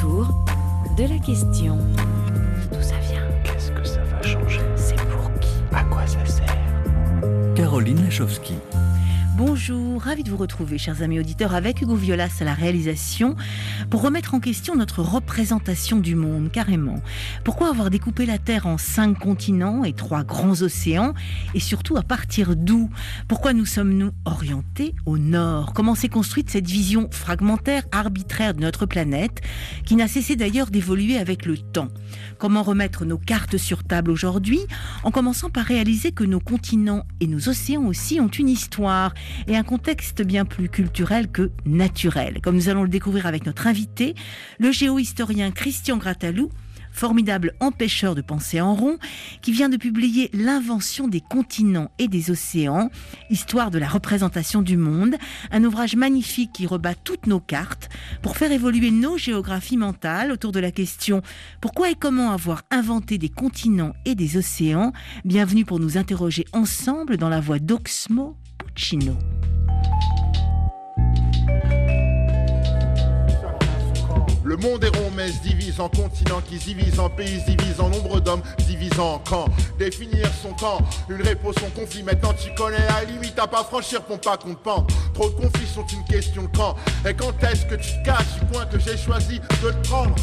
autour de la question. D'où ça vient? Qu'est-ce que ça va changer? C'est pour qui? À quoi ça sert? Caroline Lachowski. Bonjour, ravi de vous retrouver, chers amis auditeurs, avec Hugo Violas à la réalisation, pour remettre en question notre représentation du monde, carrément. Pourquoi avoir découpé la Terre en 5 continents et 3 grands océans, et surtout à partir d'où? Pourquoi nous sommes-nous orientés au nord? Comment s'est construite cette vision fragmentaire, arbitraire de notre planète, qui n'a cessé d'ailleurs d'évoluer avec le temps? Comment remettre nos cartes sur table aujourd'hui, en commençant par réaliser que nos continents et nos océans aussi ont une histoire, et un contexte bien plus culturel que naturel, comme nous allons le découvrir avec notre invité, le géohistorien Christian Grattalou, formidable empêcheur de penser en rond, qui vient de publier L'invention des continents et des océans, histoire de la représentation du monde, un ouvrage magnifique qui rebat toutes nos cartes pour faire évoluer nos géographies mentales autour de la question pourquoi et comment avoir inventé des continents et des océans. Bienvenue pour nous interroger ensemble dans la voix d'Oxmo Puccino. Le monde est rond mais se divise en continents qui se divisent en pays, se divise en nombre d'hommes, se divise en camps. Définir son camp, une réponse son conflit. Maintenant tu connais la limite à pas franchir pour pas qu'on te pend. Trop de conflits sont une question de camp. Et quand est-ce que tu te caches du point que j'ai choisi de te prendre?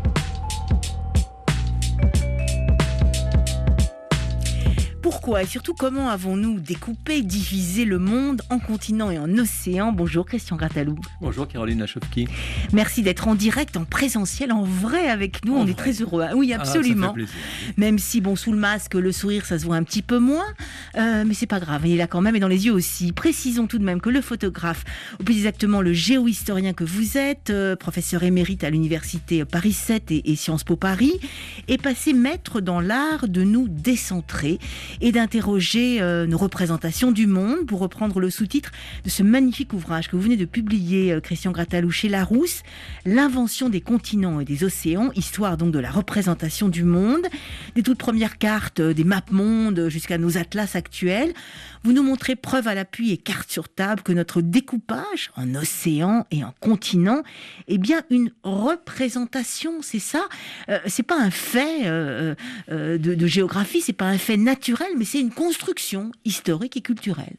Pourquoi et surtout comment avons-nous découpé, divisé le monde en continents et en océans? Bonjour Christian Grattalou. Bonjour Caroline Lachowski. Merci d'être en direct, en présentiel, en vrai avec nous. On est très heureux. Oui, absolument. Ça fait plaisir. Même si, bon, sous le masque, le sourire, ça se voit un petit peu moins. Mais c'est pas grave, il est là quand même et dans les yeux aussi. Précisons tout de même que le photographe, ou plus exactement le géohistorien que vous êtes, professeur émérite à l'université Paris 7 et Sciences Po Paris, est passé maître dans l'art de nous décentrer et d'interroger nos représentations du monde, pour reprendre le sous-titre de ce magnifique ouvrage que vous venez de publier, Christian Grattalou, chez Larousse, L'invention des continents et des océans, histoire donc de la représentation du monde, des toutes premières cartes, des maps mondes jusqu'à nos atlas actuels. Vous nous montrez, preuve à l'appui et carte sur table, que notre découpage en océans et en continents est bien une représentation, c'est ça? C'est pas un fait de géographie, c'est pas un fait naturel, mais c'est une construction historique et culturelle.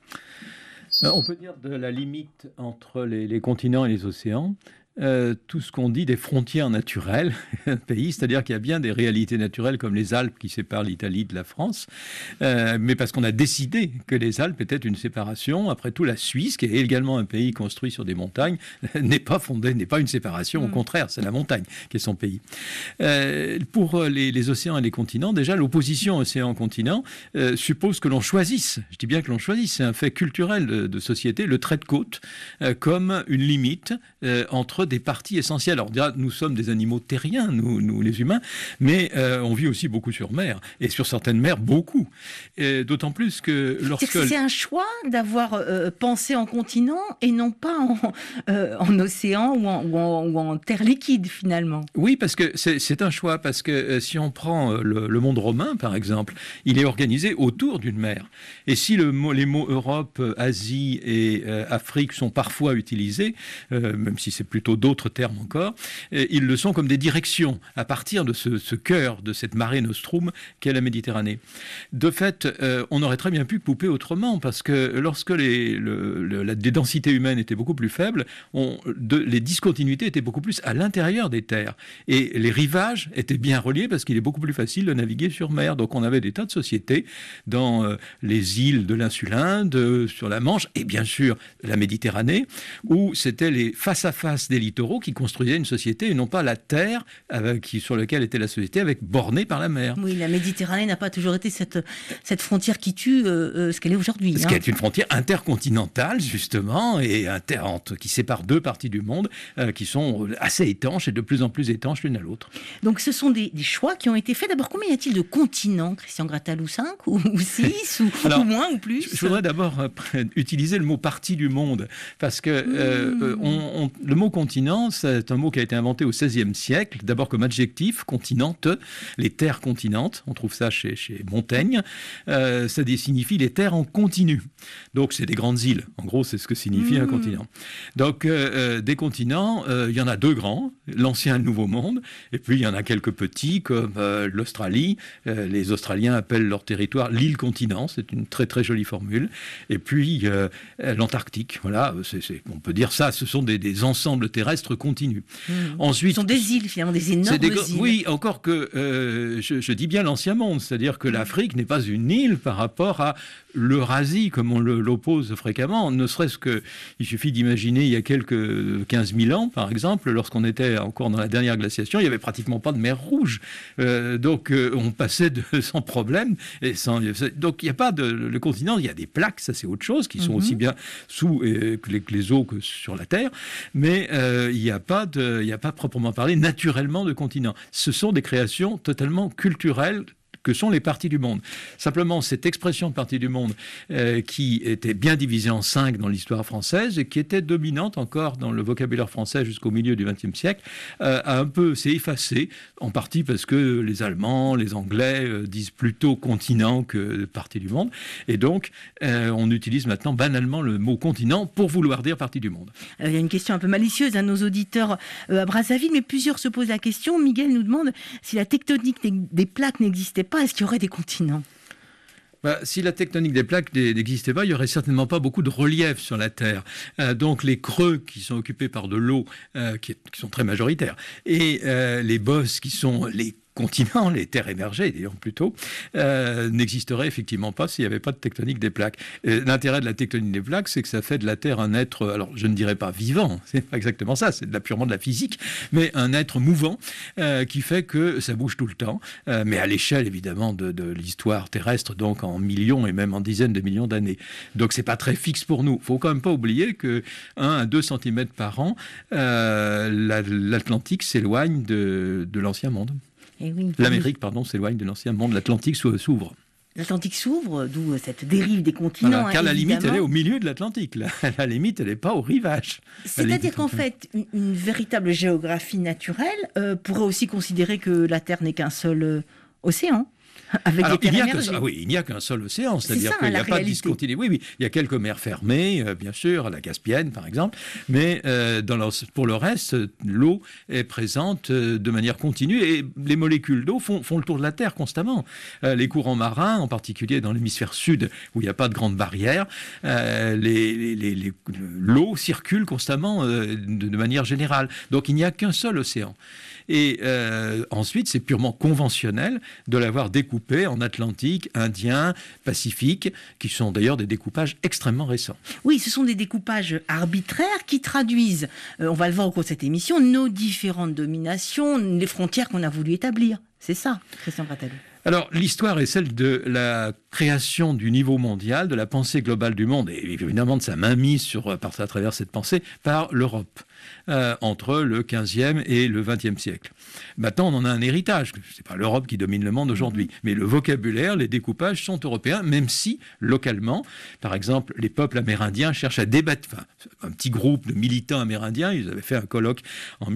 On peut dire de la limite entre les continents et les océans, tout ce qu'on dit des frontières naturelles d'un pays, c'est-à-dire qu'il y a bien des réalités naturelles comme les Alpes qui séparent l'Italie de la France, mais parce qu'on a décidé que les Alpes étaient une séparation. Après tout, la Suisse, qui est également un pays construit sur des montagnes, n'est pas une séparation, au contraire, c'est la montagne qui est son pays. Pour les océans et les continents, déjà l'opposition océan-continent suppose que l'on choisisse, je dis bien que l'on choisisse, c'est un fait culturel de société, le trait de côte comme une limite entre des parties essentielles. Alors on dira, nous sommes des animaux terriens, nous les humains, mais on vit aussi beaucoup sur mer, et sur certaines mers, beaucoup. Et d'autant plus que lorsque... C'est un choix d'avoir pensé en continent et non pas en océan ou en terre liquide, finalement. Oui, parce que c'est un choix, parce que si on prend le monde romain, par exemple, il est organisé autour d'une mer. Et si les mots Europe, Asie et Afrique sont parfois utilisés, même si c'est plutôt d'autres termes encore, ils le sont comme des directions à partir de ce cœur, de cette mare nostrum qu'est la Méditerranée. De fait, on aurait très bien pu couper autrement, parce que lorsque les densités humaines étaient beaucoup plus faibles, les discontinuités étaient beaucoup plus à l'intérieur des terres. Et les rivages étaient bien reliés parce qu'il est beaucoup plus facile de naviguer sur mer. Donc on avait des tas de sociétés dans les îles de l'Insulinde, sur la Manche, et bien sûr la Méditerranée, où c'était les face-à-face des littoraux qui construisaient une société et non pas la terre sur laquelle était la société, bornée par la mer. Oui, la Méditerranée n'a pas toujours été cette frontière qui tue ce qu'elle est aujourd'hui. Ce qui est une frontière intercontinentale, justement, et qui sépare 2 parties du monde qui sont assez étanches et de plus en plus étanches l'une à l'autre. Donc ce sont des choix qui ont été faits. D'abord, combien y a-t-il de continents, Christian Grattalou? 5 ou 6 ou moins ou plus? Je voudrais d'abord utiliser le mot partie du monde, parce que le mot continent continent, c'est un mot qui a été inventé au XVIe siècle, d'abord comme adjectif, continente, les terres continentes, on trouve ça chez Montaigne, ça signifie les terres en continu. Donc c'est des grandes îles, en gros c'est ce que signifie un continent. Donc des continents, il y en a deux grands, l'ancien et le nouveau monde, et puis il y en a quelques petits comme l'Australie, les Australiens appellent leur territoire l'île-continent, c'est une très très jolie formule, et puis l'Antarctique, voilà, on peut dire ça, ce sont des ensembles terrestres continus. Ensuite, ce sont des îles finalement, des énormes îles. Oui, encore que je dis bien l'ancien monde, c'est-à-dire que l'Afrique n'est pas une île par rapport à l'Eurasie, comme on l'oppose fréquemment, ne serait-ce que, il suffit d'imaginer il y a quelques 15 000 ans, par exemple, lorsqu'on était encore dans la dernière glaciation, il n'y avait pratiquement pas de mer Rouge. Donc on passait sans problème. Donc il n'y a pas le continent, il y a des plaques, ça c'est autre chose, qui sont aussi bien sous les eaux que sur la Terre, mais il n'y a pas proprement parlé naturellement de continent. Ce sont des créations totalement culturelles que sont les parties du monde. Simplement, cette expression de partie du monde qui était bien divisée en 5 dans l'histoire française et qui était dominante encore dans le vocabulaire français jusqu'au milieu du XXe siècle, s'est effacée, en partie parce que les Allemands, les Anglais disent plutôt continent que partie du monde. Et donc, on utilise maintenant banalement le mot continent pour vouloir dire partie du monde. Alors, il y a une question un peu malicieuse à nos auditeurs à Brazzaville, mais plusieurs se posent la question. Miguel nous demande si la tectonique des plaques n'existait pas, est-ce qu'il y aurait des continents ? Si la tectonique des plaques n'existait pas, il n'y aurait certainement pas beaucoup de relief sur la Terre. Donc les creux qui sont occupés par de l'eau, qui sont très majoritaires, et les bosses qui sont les continents, les terres émergées, disons plutôt, n'existeraient effectivement pas s'il n'y avait pas de tectonique des plaques. L'intérêt de la tectonique des plaques, c'est que ça fait de la Terre un être, alors je ne dirais pas vivant, c'est pas exactement ça, c'est purement de la physique, mais un être mouvant qui fait que ça bouge tout le temps, mais à l'échelle évidemment de l'histoire terrestre, donc en millions et même en dizaines de millions d'années. Donc c'est pas très fixe pour nous. Il faut quand même pas oublier que 1 à 2 cm par an, l'Atlantique s'éloigne de l'ancien monde. Oui, L'Amérique, s'éloigne de l'ancien monde. L'Atlantique s'ouvre. L'Atlantique s'ouvre, d'où cette dérive des continents. Voilà, car la limite, elle est au milieu de l'Atlantique. La limite, elle n'est pas au rivage. C'est-à-dire qu'en fait, une véritable géographie naturelle pourrait aussi considérer que la Terre n'est qu'un seul océan. Avec alors, des terres il n'y a qu'un seul océan, c'est-à-dire qu'il n'y a pas de discontinuité. Oui, il y a quelques mers fermées, bien sûr, la Caspienne par exemple, mais pour le reste, l'eau est présente de manière continue et les molécules d'eau font le tour de la Terre constamment. Les courants marins, en particulier dans l'hémisphère sud, où il n'y a pas de grande barrière, l'eau circule constamment de manière générale. Donc il n'y a qu'un seul océan. Et ensuite, c'est purement conventionnel de l'avoir découpé en Atlantique, Indien, Pacifique, qui sont d'ailleurs des découpages extrêmement récents. Oui, ce sont des découpages arbitraires qui traduisent, on va le voir au cours de cette émission, nos différentes dominations, les frontières qu'on a voulu établir. C'est ça, Christian Grattalou. Alors, l'histoire est celle de la création du niveau mondial, de la pensée globale du monde, et évidemment de sa mainmise à travers cette pensée, par l'Europe, entre le 15e et le 20e siècle. Maintenant, on en a un héritage. Ce n'est pas l'Europe qui domine le monde aujourd'hui, mais le vocabulaire, les découpages sont européens, même si, localement, par exemple, les peuples amérindiens cherchent à débattre, un petit groupe de militants amérindiens, ils avaient fait un colloque en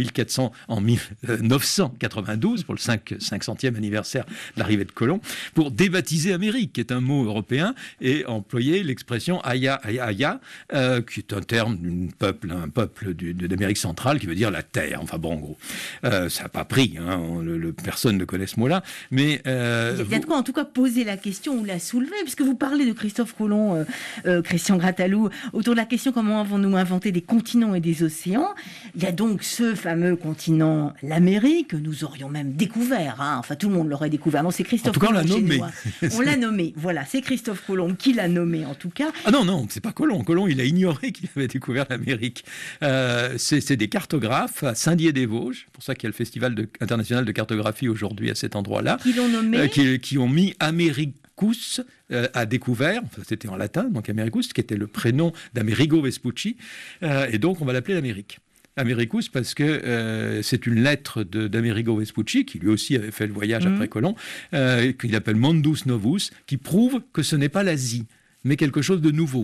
1992, pour le 500e anniversaire de l'arrivée de Colomb, pour débaptiser Amérique, qui est un mot européen, et employer l'expression Aya, qui est un terme d'un peuple d'Amérique centrale, qui veut dire la terre. Enfin bon, en gros. Ça n'a pas pris, personne ne connaît ce mot-là, mais... il y a de quoi en tout cas poser la question ou la soulever, puisque vous parlez de Christophe Colomb, Christian Grattalou, autour de la question comment avons-nous inventé des continents et des océans. Il y a donc ce fameux continent, l'Amérique, que nous aurions même découvert, enfin tout le monde l'aurait découvert. Non, c'est Christophe Colomb. En tout cas, on l'a nommé. On l'a nommé, voilà, c'est Christophe Colomb qui l'a nommé en tout cas. Ah non, c'est pas Colomb. Colomb, il a ignoré qu'il avait découvert l'Amérique. C'est des cartographes à Saint-Dié-des-Vosges, pour ça qu'il y a le Festival international de cartographie aujourd'hui à cet endroit-là. Qui l'ont nommé qui ont mis Americus à découvert, c'était en latin, donc Americus, qui était le prénom d'Amerigo Vespucci, et donc on va l'appeler l'Amérique. Americus parce que c'est une lettre d'Amerigo Vespucci, qui lui aussi avait fait le voyage après Colomb, qu'il appelle Mondus Novus, qui prouve que ce n'est pas l'Asie, mais quelque chose de nouveau.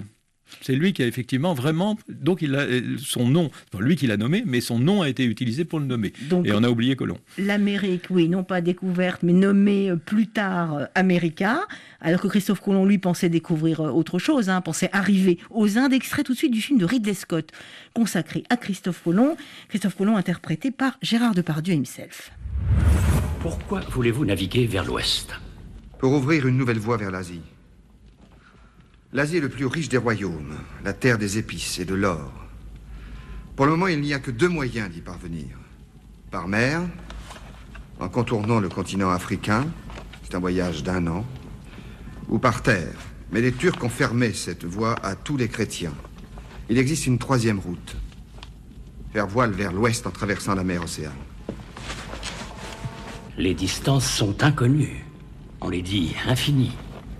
C'est lui qui a effectivement vraiment... Donc, son nom, c'est pas lui qui l'a nommé, mais son nom a été utilisé pour le nommer. Donc, et on a oublié Colomb. L'Amérique, oui, non pas découverte, mais nommée plus tard America, alors que Christophe Colomb, lui, pensait découvrir autre chose, pensait arriver aux Indes. Extrait tout de suite du film de Ridley Scott, consacré à Christophe Colomb interprété par Gérard Depardieu himself. Pourquoi voulez-vous naviguer vers l'ouest ? Pour ouvrir une nouvelle voie vers l'Asie. L'Asie est le plus riche des royaumes, la terre des épices et de l'or. Pour le moment, il n'y a que 2 moyens d'y parvenir. Par mer, en contournant le continent africain, c'est un voyage d'1 an, ou par terre. Mais les Turcs ont fermé cette voie à tous les chrétiens. Il existe une 3e route. Faire voile vers l'ouest en traversant la mer Océane. Les distances sont inconnues. On les dit infinies.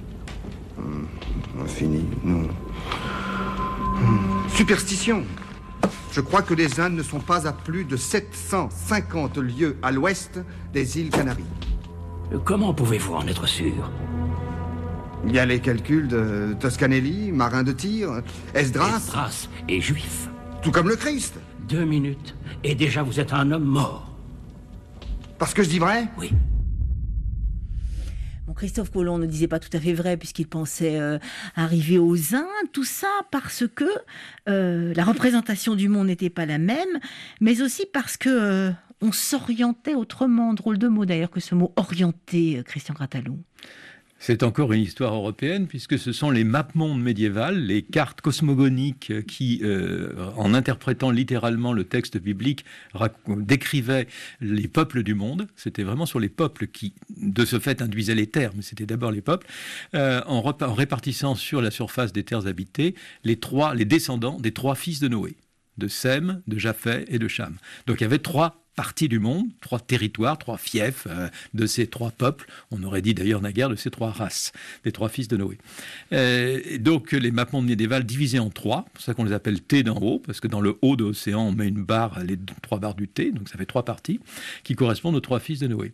Infini, non. Superstition. Je crois que les Indes ne sont pas à plus de 750 lieues à l'ouest des îles Canaries. Comment pouvez-vous en être sûr ? Il y a les calculs de Toscanelli, marin de tir, Esdras... Esdras est juif. Tout comme le Christ. 2 minutes, et déjà vous êtes un homme mort. Parce que je dis vrai ? Oui. Bon, Christophe Colomb ne disait pas tout à fait vrai puisqu'il pensait arriver aux Indes. Tout ça parce que la représentation du monde n'était pas la même, mais aussi parce que on s'orientait autrement. Drôle de mot d'ailleurs que ce mot orienté, Christian Grattalou. C'est encore une histoire européenne, puisque ce sont les mapes-mondes médiévales, les cartes cosmogoniques qui, en interprétant littéralement le texte biblique, décrivaient les peuples du monde. C'était vraiment sur les peuples qui, de ce fait, induisaient les terres, mais c'était d'abord les peuples, en répartissant sur la surface des terres habitées les descendants des 3 fils de Noé, de Sem, de Japheth et de Cham. Donc il y avait 3 parties du monde, 3 territoires, 3 fiefs de ces 3 peuples. On aurait dit d'ailleurs naguère de ces 3 races, des 3 fils de Noé. Donc les mapes-mondes médiévales divisés en 3, c'est pour ça qu'on les appelle T d'en haut, parce que dans le haut de l'océan, on met une barre, les 3 barres du T, donc ça fait 3 parties, qui correspondent aux 3 fils de Noé.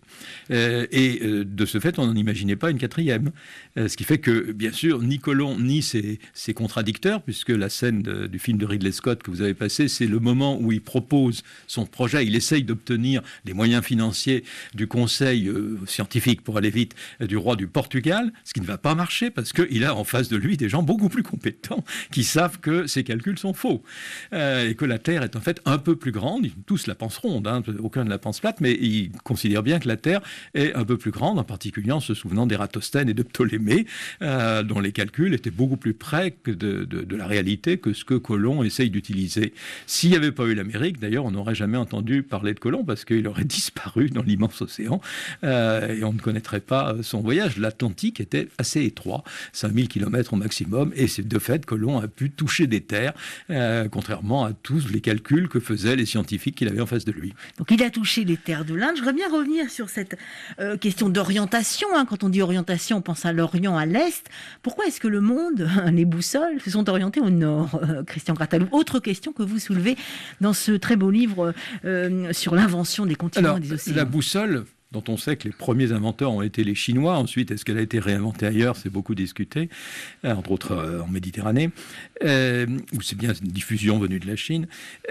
De ce fait, on n'en imaginait pas une 4e. Ce qui fait que, bien sûr, ni Colomb, ni ses contradicteurs, puisque la scène du film de Ridley Scott que vous avez passé, c'est le moment où il propose son projet, il essaye d'obtenir les moyens financiers du conseil scientifique, pour aller vite, du roi du Portugal, ce qui ne va pas marcher parce qu'il a en face de lui des gens beaucoup plus compétents qui savent que ces calculs sont faux et que la Terre est en fait un peu plus grande. Tous la pensent ronde, aucun ne la pense plate, mais ils considèrent bien que la Terre est un peu plus grande, en particulier en se souvenant d'Ératosthène et de Ptolémée, dont les calculs étaient beaucoup plus près de la réalité que ce que Colomb essaye d'utiliser. S'il n'y avait pas eu l'Amérique, d'ailleurs, on n'aurait jamais entendu parler de Colomb parce qu'il aurait disparu dans l'immense océan et on ne connaîtrait pas son voyage. L'Atlantique était assez étroit, 5000 km au maximum, et c'est de fait Colomb a pu toucher des terres, contrairement à tous les calculs que faisaient les scientifiques qu'il avait en face de lui. Donc il a touché les terres de l'Inde. Je voudrais bien revenir sur cette question d'orientation. Quand on dit orientation, on pense à l'Orient, à l'Est. Pourquoi est-ce que le monde, les boussoles, se sont orientées au Nord, Christian Grattalou? Autre question que vous soulevez dans ce très beau livre sur l'invention des continents et des océans. La boussole, dont on sait que les premiers inventeurs ont été les Chinois. Ensuite, est-ce qu'elle a été réinventée ailleurs? C'est beaucoup discuté, entre autres en Méditerranée, où c'est bien une diffusion venue de la Chine.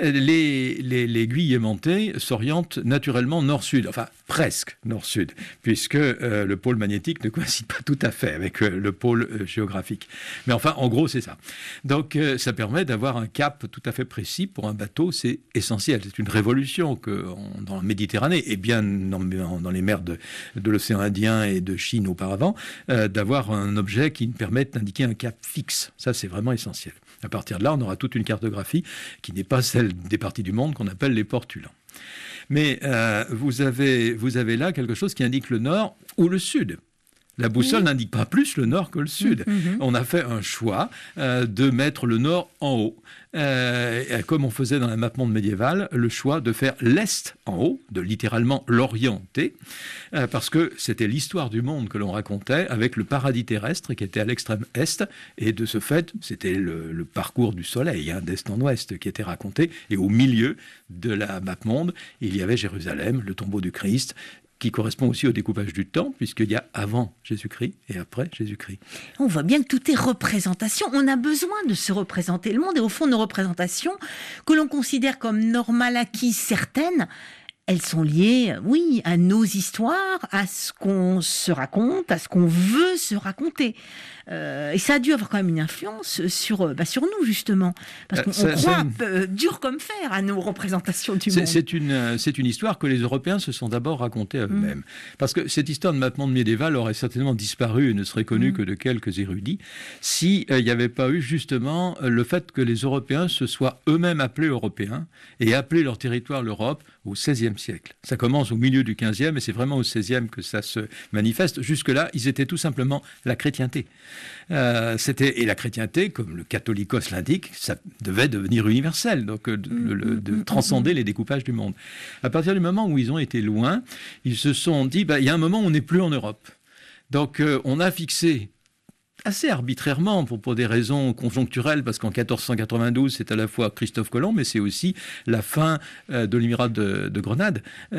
L'aiguille aimantée s'oriente naturellement nord-sud, enfin presque nord-sud, puisque le pôle magnétique ne coïncide pas tout à fait avec le pôle géographique. Mais enfin, en gros, c'est ça. Donc, ça permet d'avoir un cap tout à fait précis. Pour un bateau, c'est essentiel. C'est une révolution que dans la Méditerranée, et bien dans les mers de l'océan Indien et de Chine auparavant, d'avoir un objet qui nous permette d'indiquer un cap fixe. Ça, c'est vraiment essentiel. À partir de là, on aura toute une cartographie qui n'est pas celle des parties du monde qu'on appelle les portulans. Mais vous avez là quelque chose qui indique le nord ou le sud. La boussole n'indique pas plus le nord que le sud. On a fait un choix de mettre le nord en haut. Comme on faisait dans la mappemonde médiévale, le choix de faire l'est en haut, de littéralement l'orienter, parce que c'était l'histoire du monde que l'on racontait avec le paradis terrestre qui était à l'extrême est, et de ce fait, c'était le parcours du soleil, d'est en ouest, qui était raconté, et au milieu de la mappemonde, il y avait Jérusalem, le tombeau du Christ, qui correspond aussi au découpage du temps, puisqu'il y a avant Jésus-Christ et après Jésus-Christ. On voit bien que tout est représentation. On a besoin de se représenter le monde. Et au fond, nos représentations, que l'on considère comme normales, acquises, certaines, elles sont liées, oui, à nos histoires, à ce qu'on se raconte, à ce qu'on veut se raconter. Et ça a dû avoir quand même une influence sur nous, justement. Parce qu'on croit dur comme fer à nos représentations du monde. C'est une histoire que les Européens se sont d'abord racontée à eux-mêmes. Parce que cette histoire de mappemonde médiéval aurait certainement disparu et ne serait connue que de quelques érudits s'il n'y avait pas eu justement le fait que les Européens se soient eux-mêmes appelés Européens et appelé leur territoire l'Europe au XVIe siècle. Ça commence au milieu du XVe et c'est vraiment au XVIe que ça se manifeste. Jusque-là, ils étaient tout simplement la chrétienté. Et la chrétienté, comme le catholicos l'indique, ça devait devenir universel, donc de transcender les découpages du monde. À partir du moment où ils ont été loin, ils se sont dit, il y a un moment où on n'est plus en Europe. Donc on a fixé assez arbitrairement, pour des raisons conjoncturelles, parce qu'en 1492, c'est à la fois Christophe Colomb, mais c'est aussi la fin de l'émirat de Grenade.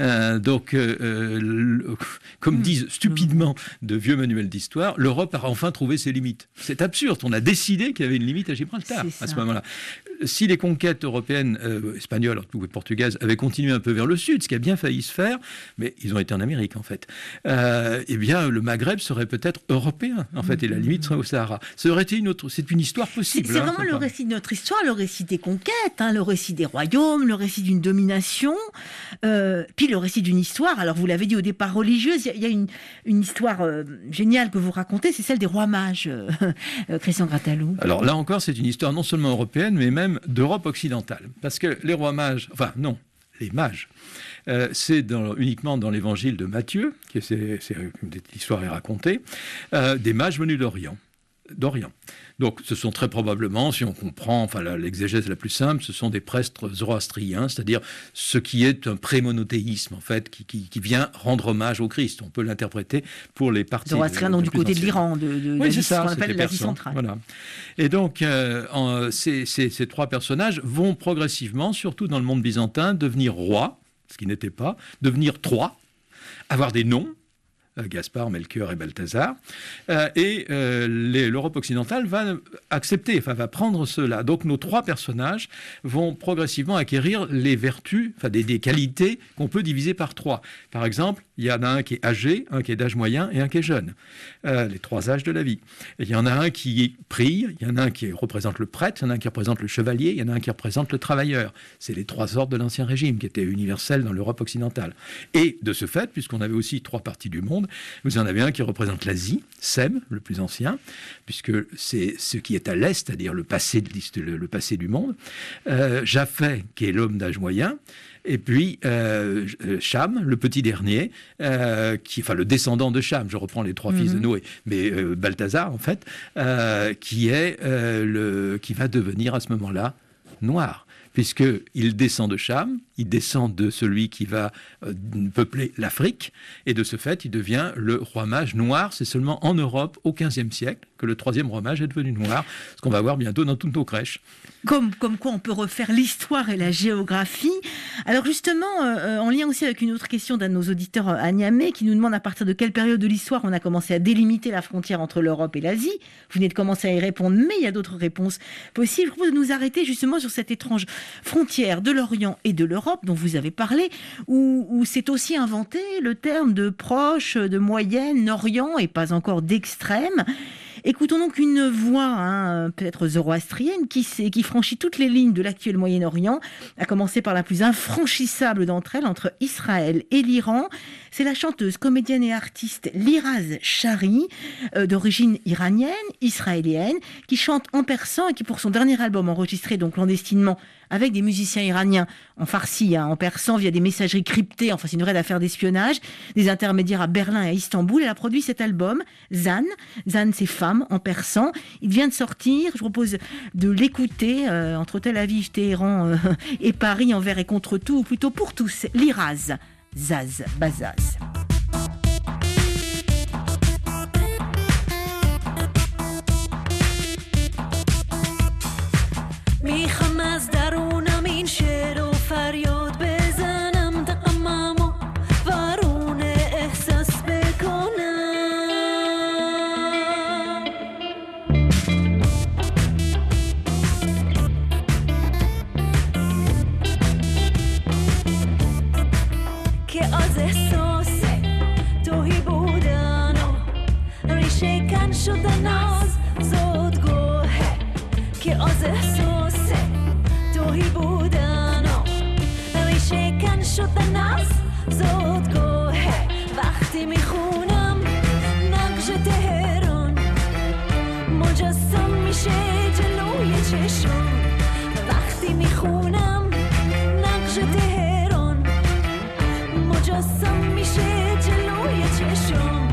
Comme disent stupidement de vieux manuels d'histoire, l'Europe a enfin trouvé ses limites. C'est absurde, on a décidé qu'il y avait une limite à Gibraltar à ce moment-là. Si les conquêtes européennes, espagnoles ou portugaises, avaient continué un peu vers le sud, ce qui a bien failli se faire, mais ils ont été en Amérique en fait, eh bien le Maghreb serait peut-être européen en fait, et la limite serait au Sahara. Ça aurait été c'est une histoire possible. C'est vraiment le récit de notre histoire, le récit des conquêtes, le récit des royaumes, le récit d'une domination, puis le récit d'une histoire. Alors vous l'avez dit au départ religieuse, il y a une histoire géniale que vous racontez, c'est celle des rois mages, Christian Grattalou. Alors là encore, c'est une histoire non seulement européenne, mais même d'Europe occidentale. Parce que les rois mages, les mages, c'est uniquement dans l'évangile de Matthieu, l'histoire est racontée, des mages venus d'Orient. Donc ce sont très probablement, si on comprend, l'exégèse la plus simple, ce sont des prêtres zoroastriens, c'est-à-dire ce qui est un prémonothéisme, en fait, qui vient rendre hommage au Christ. On peut l'interpréter pour les parties zoroastriens, donc du côté de l'Iran, c'est ça, ce qu'on appelle l'Asie centrale. Voilà. Et donc, ces trois personnages vont progressivement, surtout dans le monde byzantin, devenir rois, ce qui n'était pas, devenir trois, avoir des noms, Gaspard, Melchior et Balthazar, l'Europe occidentale va va prendre cela. Donc nos trois personnages vont progressivement acquérir les vertus, des qualités qu'on peut diviser par trois. Par exemple, il y en a un qui est âgé, un qui est d'âge moyen et un qui est jeune. Les trois âges de la vie. Et il y en a un qui prie, il y en a un qui représente le prêtre, il y en a un qui représente le chevalier, il y en a un qui représente le travailleur. C'est les trois ordres de l'Ancien Régime qui étaient universels dans l'Europe occidentale. Et de ce fait, puisqu'on avait aussi trois parties du monde, vous en avez un qui représente l'Asie, Sem, le plus ancien, puisque c'est ce qui est à l'est, c'est-à-dire le passé du monde. Japheth, qui est l'homme d'âge moyen. Et puis Cham, le petit dernier, le descendant de Cham, je reprends les trois fils de Noé, mais Balthazar en fait, qui va devenir à ce moment-là noir, puisqu'il descend de Cham, il descend de celui qui va peupler l'Afrique, et de ce fait, il devient le roi mage noir. C'est seulement en Europe, au XVe siècle, que le troisième roi mage est devenu noir, ce qu'on va voir bientôt dans toutes nos crèches. Comme quoi on peut refaire l'histoire et la géographie. Alors justement, en lien aussi avec une autre question d'un de nos auditeurs à Niamey, qui nous demande à partir de quelle période de l'histoire on a commencé à délimiter la frontière entre l'Europe et l'Asie. Vous venez de commencer à y répondre, mais il y a d'autres réponses possibles. Je propose de nous arrêter justement sur cette étrange frontière de l'Orient et de l'Europe dont vous avez parlé, où c'est aussi inventé le terme de proche, de moyenne, orient et pas encore d'extrême. Écoutons donc une voix, peut-être zoroastrienne, qui franchit toutes les lignes de l'actuel Moyen-Orient, à commencer par la plus infranchissable d'entre elles, entre Israël et l'Iran. C'est la chanteuse, comédienne et artiste Liraz Shari, d'origine iranienne, israélienne, qui chante en persan et qui, pour son dernier album enregistré donc clandestinement avec des musiciens iraniens en farsi, en persan, via des messageries cryptées, c'est une vraie affaire d'espionnage, des intermédiaires à Berlin et à Istanbul. Elle a produit cet album, Zan. Zan, c'est femme, en persan. Il vient de sortir. Je propose de l'écouter entre Tel Aviv, Téhéran et Paris, envers et contre tout, ou plutôt pour tous. Liraz, Zaz, Bazaz. میخوام از درونم این شعر و فریاد بزنم دممو وارونه وقتی میخونم نقش تهران مجسم میشه جلوی چشم وقتی میخونم نقش تهران مجسم میشه جلوی چشم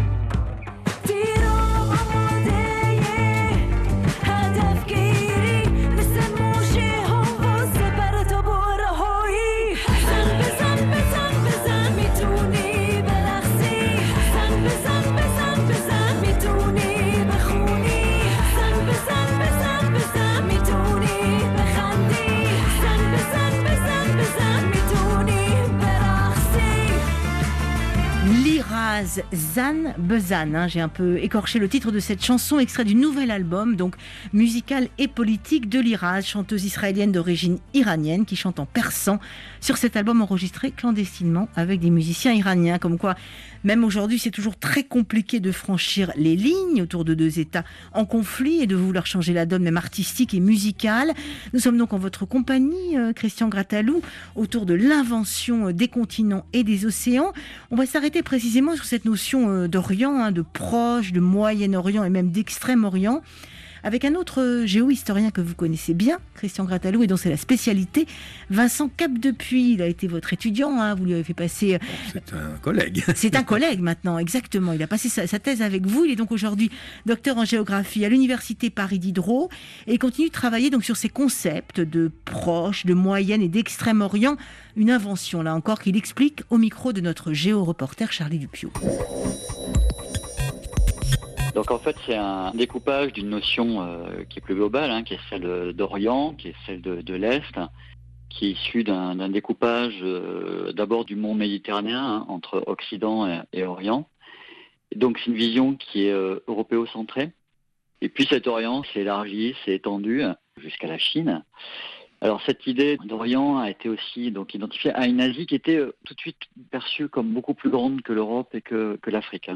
Zan Bezan, j'ai un peu écorché le titre de cette chanson, extrait du nouvel album, donc musical et politique de Liraz, chanteuse israélienne d'origine iranienne qui chante en persan sur cet album enregistré clandestinement avec des musiciens iraniens. Comme quoi, même aujourd'hui, c'est toujours très compliqué de franchir les lignes autour de deux États en conflit et de vouloir changer la donne, même artistique et musicale. Nous sommes donc en votre compagnie, Christian Grattalou, autour de l'invention des continents et des océans. On va s'arrêter précisément sur cette notion d'Orient, de Proche, de Moyen-Orient et même d'Extrême-Orient, avec un autre géohistorien que vous connaissez bien, Christian Grattalou, et dont c'est la spécialité, Vincent Capdepuis. Il a été votre étudiant, vous lui avez fait passer... C'est un collègue. C'est un collègue maintenant, exactement. Il a passé sa thèse avec vous. Il est donc aujourd'hui docteur en géographie à l'université Paris Diderot et il continue de travailler donc sur ces concepts de Proche, de Moyen et d'Extrême-Orient. Une invention, là encore, qu'il explique au micro de notre géoreporter Charlie Dupieux. Donc en fait, c'est un découpage d'une notion qui est plus globale, qui est celle d'Orient, qui est celle de l'Est, qui est issue d'un découpage d'abord du monde méditerranéen entre Occident et Orient. Et donc c'est une vision qui est européocentrée. Et puis cet Orient s'est élargi, s'est étendu jusqu'à la Chine. Alors cette idée d'Orient a été aussi donc identifiée à une Asie qui était tout de suite perçue comme beaucoup plus grande que l'Europe et que l'Afrique.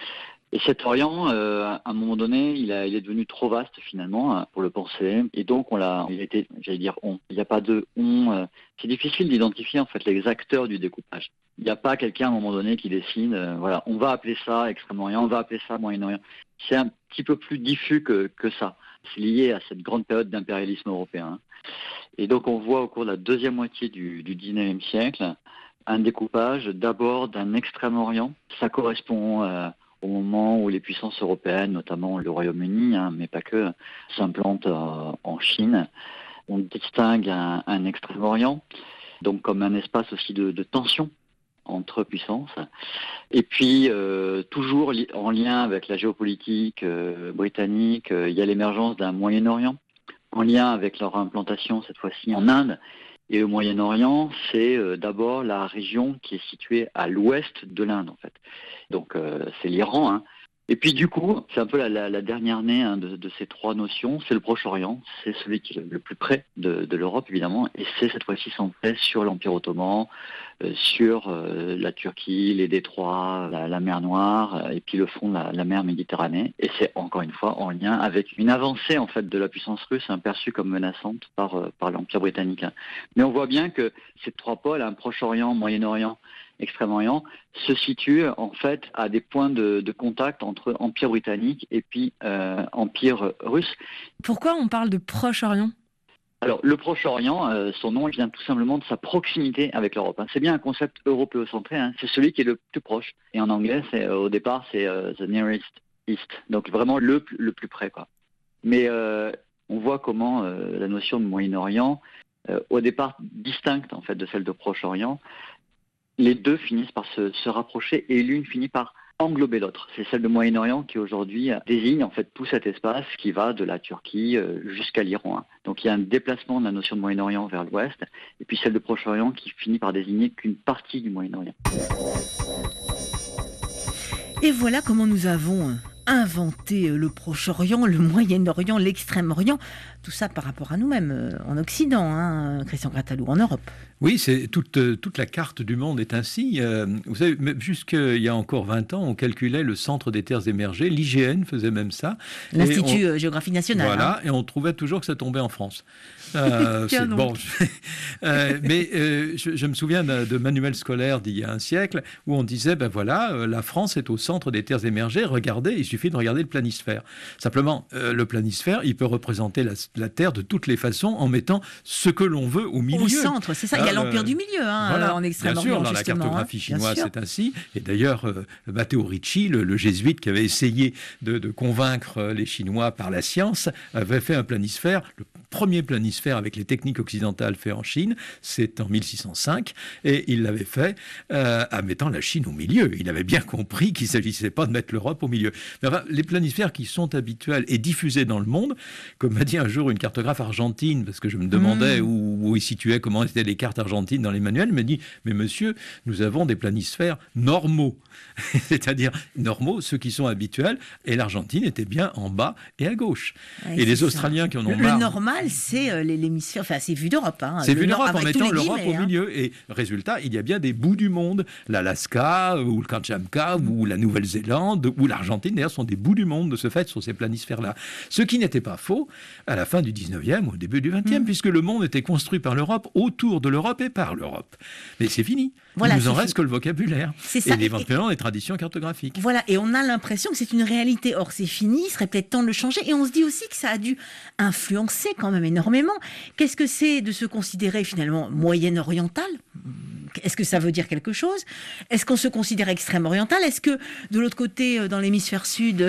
Et cet Orient, à un moment donné, il est devenu trop vaste finalement pour le penser. Et donc il a été, il n'y a pas de on. C'est difficile d'identifier en fait les acteurs du découpage. Il n'y a pas quelqu'un à un moment donné qui décide, voilà, on va appeler ça Extrême-Orient, on va appeler ça Moyen-Orient. C'est un petit peu plus diffus que ça. C'est lié à cette grande période d'impérialisme européen. Et donc on voit au cours de la deuxième moitié du 19e siècle un découpage d'abord d'un Extrême-Orient. Ça correspond au moment où les puissances européennes, notamment le Royaume-Uni, mais pas que, s'implantent en Chine. On distingue un Extrême-Orient, donc comme un espace aussi de tension entre puissances. Et puis, toujours en lien avec la géopolitique britannique, il y a l'émergence d'un Moyen-Orient, en lien avec leur implantation, cette fois-ci en Inde. Et le Moyen-Orient, c'est d'abord la région qui est située à l'ouest de l'Inde, en fait. Donc, c'est l'Iran. Et puis, du coup, c'est un peu la dernière née de ces trois notions. C'est le Proche-Orient. C'est celui qui est le plus près de l'Europe, évidemment. Et c'est cette fois-ci centré sur l'Empire ottoman, sur la Turquie, les détroits, la mer Noire, et puis le fond de la mer Méditerranée. Et c'est encore une fois en lien avec une avancée en fait de la puissance russe, perçue comme menaçante par l'Empire britannique. Mais on voit bien que ces trois pôles, Proche-Orient, Moyen-Orient, Extrême-Orient, se situent en fait à des points de contact entre Empire britannique et puis Empire russe. Pourquoi on parle de Proche-Orient ? Alors, le Proche-Orient, son nom vient tout simplement de sa proximité avec l'Europe. C'est bien un concept européocentré, c'est celui qui est le plus proche. Et en anglais, au départ, c'est the nearest east, donc vraiment le plus près, quoi. Mais on voit comment la notion de Moyen-Orient, au départ distincte en fait de celle de Proche-Orient, les deux finissent par se rapprocher et l'une finit par englober l'autre. C'est celle de Moyen-Orient qui aujourd'hui désigne en fait tout cet espace qui va de la Turquie jusqu'à l'Iran. Donc il y a un déplacement de la notion de Moyen-Orient vers l'ouest, et puis celle de Proche-Orient qui finit par désigner qu'une partie du Moyen-Orient. Et voilà comment nous avons inventé le Proche-Orient, le Moyen-Orient, l'Extrême-Orient, tout ça par rapport à nous-mêmes, en Occident, Christian Grattalou, en Europe. Oui, c'est toute la carte du monde est ainsi. Vous savez, jusqu'il y a encore 20 ans, on calculait le centre des terres émergées. L'IGN faisait même ça. L'Institut Géographie Nationale. Voilà, et on trouvait toujours que ça tombait en France. Bon, je me souviens de manuels scolaires d'il y a un siècle où on disait, la France est au centre des terres émergées. Regardez, il suffit de regarder le planisphère. Simplement, le planisphère, il peut représenter la Terre de toutes les façons en mettant ce que l'on veut au milieu. Au centre, c'est ça. Il y a l'Empire du Milieu, en Extrême-Orient, bien sûr, dans la cartographie chinoise, c'est ainsi. Et d'ailleurs, Matteo Ricci, le jésuite qui avait essayé de convaincre les Chinois par la science, avait fait un planisphère. Le premier planisphère avec les techniques occidentales fait en Chine, c'est en 1605, et il l'avait fait en mettant la Chine au milieu. Il avait bien compris qu'il ne s'agissait pas de mettre l'Europe au milieu. Mais enfin, les planisphères qui sont habituels et diffusés dans le monde, comme m'a dit un jour une cartographe argentine, parce que je me demandais où il situait, comment étaient les cartes argentines dans les manuels, elle m'a dit, mais monsieur, nous avons des planisphères normaux, c'est-à-dire normaux, ceux qui sont habituels, et l'Argentine était bien en bas et à gauche. Ouais, et les Australiens qui en ont marre... Le normal, c'est l'hémisphère, enfin c'est vu d'Europe. C'est vu d'Europe en mettant l'Europe au milieu. Et résultat, il y a bien des bouts du monde, l'Alaska, ou le Kamchatka, ou la Nouvelle-Zélande, ou l'Argentine, d'ailleurs, sont des bouts du monde de ce fait sur ces planisphères-là. Ce qui n'était pas faux à la fin du 19e, au début du 20e, puisque le monde était construit par l'Europe, autour de l'Europe et par l'Europe. Mais c'est fini. Voilà, il nous en reste que le vocabulaire. C'est ça. Et éventuellement les traditions cartographiques. Voilà, et on a l'impression que c'est une réalité. Or, c'est fini, il serait peut-être temps de le changer. Et on se dit aussi que ça a dû influencer quand même énormément. Qu'est-ce que c'est de se considérer finalement moyen-oriental ? Est-ce que ça veut dire quelque chose ? Est-ce qu'on se considère extrême-oriental ? Est-ce que de l'autre côté, dans l'hémisphère sud,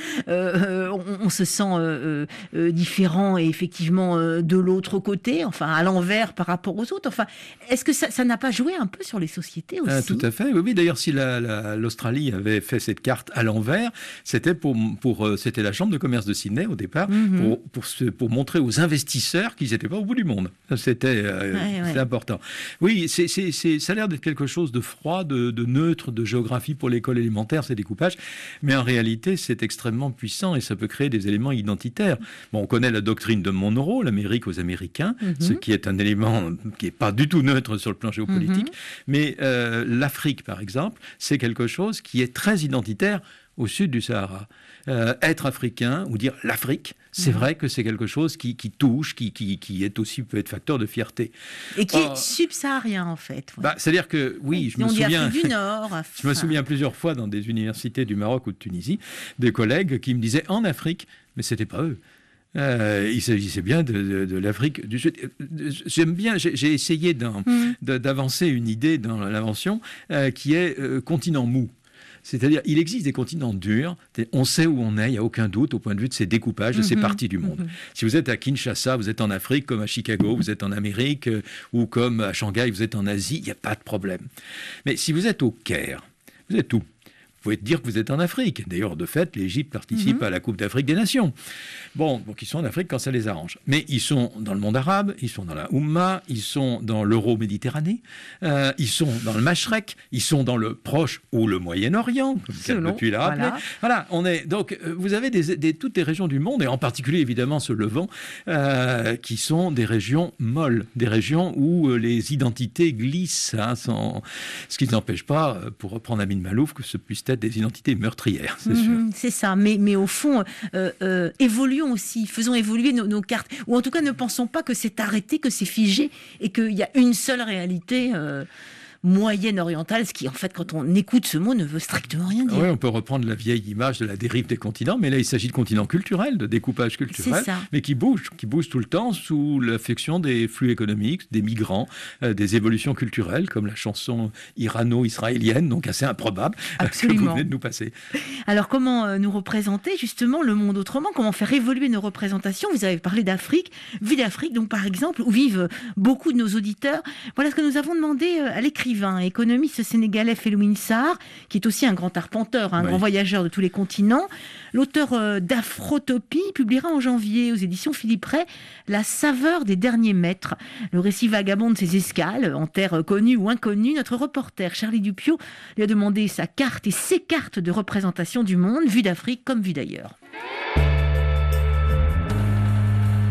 on se sent différent et effectivement de l'autre côté, enfin à l'envers par rapport aux autres ? Enfin, est-ce que ça n'a pas joué un peu sur les sociétés aussi ? Tout à fait, oui. D'ailleurs, si l'Australie avait fait cette carte à l'envers, c'était c'était la Chambre de commerce de Sydney au départ, pour montrer aux investisseurs qu'ils n'étaient pas au bout du monde. C'était important. Oui, ça a l'air d'être quelque chose de froid, de neutre, de géographie pour l'école élémentaire, ces découpages. Mais en réalité, c'est extrêmement puissant et ça peut créer des éléments identitaires. Bon, on connaît la doctrine de Monroe, l'Amérique aux Américains, ce qui est un élément qui n'est pas du tout neutre sur le plan géopolitique. Mais l'Afrique, par exemple, c'est quelque chose qui est très identitaire au sud du Sahara. Être africain, ou dire l'Afrique, c'est vrai que c'est quelque chose qui touche, qui est aussi peut être facteur de fierté. Et qui est subsaharien, en fait. Ouais. C'est-à-dire que, oui, je me souviens... Afrique du Nord. Je me souviens plusieurs fois dans des universités du Maroc ou de Tunisie, des collègues qui me disaient en Afrique, mais c'était pas eux. Il s'agissait bien de l'Afrique du Sud. J'aime bien, j'ai essayé d'avancer une idée dans l'invention qui est continent mou. C'est-à-dire, il existe des continents durs, on sait où on est, il n'y a aucun doute au point de vue de ces découpages, de ces parties du monde. Si vous êtes à Kinshasa, vous êtes en Afrique, comme à Chicago, vous êtes en Amérique, ou comme à Shanghai, vous êtes en Asie, il n'y a pas de problème. Mais si vous êtes au Caire, vous êtes où ? Vous pouvez dire que vous êtes en Afrique. D'ailleurs, de fait, l'Égypte participe à la Coupe d'Afrique des Nations. Bon, donc ils sont en Afrique quand ça les arrange. Mais ils sont dans le monde arabe, ils sont dans la Oumma, ils sont dans l'Euro-Méditerranée, ils sont dans le Mashrek, ils sont dans le Proche ou le Moyen-Orient, comme Calmetuis l'a rappelé. Voilà, donc vous avez toutes les régions du monde, et en particulier évidemment ce Levant, qui sont des régions molles, des régions où les identités glissent, ce qui n'empêche pas, pour reprendre Amin Malouf, que ce puisse être des identités meurtrières, c'est sûr. C'est ça, mais au fond, évoluons aussi, faisons évoluer nos cartes, ou en tout cas ne pensons pas que c'est arrêté, que c'est figé, et qu'il y a une seule réalité moyenne orientale, ce qui en fait, quand on écoute ce mot, ne veut strictement rien dire. Oui, on peut reprendre la vieille image de la dérive des continents, mais là il s'agit de continents culturels, de découpage culturel, mais qui bougent tout le temps sous l'affection des flux économiques, des migrants, des évolutions culturelles, comme la chanson irano-israélienne, donc assez improbable, que vous venez de nous passer. Alors comment nous représenter justement le monde autrement ? Comment faire évoluer nos représentations ? Vous avez parlé d'Afrique, vue d'Afrique, donc par exemple, où vivent beaucoup de nos auditeurs. Voilà ce que nous avons demandé à l'écrivain, économiste sénégalais Felwine Sarr, qui est aussi un grand arpenteur, grand voyageur de tous les continents. L'auteur d'Afrotopie publiera en janvier aux éditions Philippe Ray La saveur des derniers mètres. Le récit vagabond de ses escales, en terre connue ou inconnue. Notre reporter Charlie Dupiot lui a demandé sa carte et ses cartes de représentation du monde, vue d'Afrique comme vue d'ailleurs.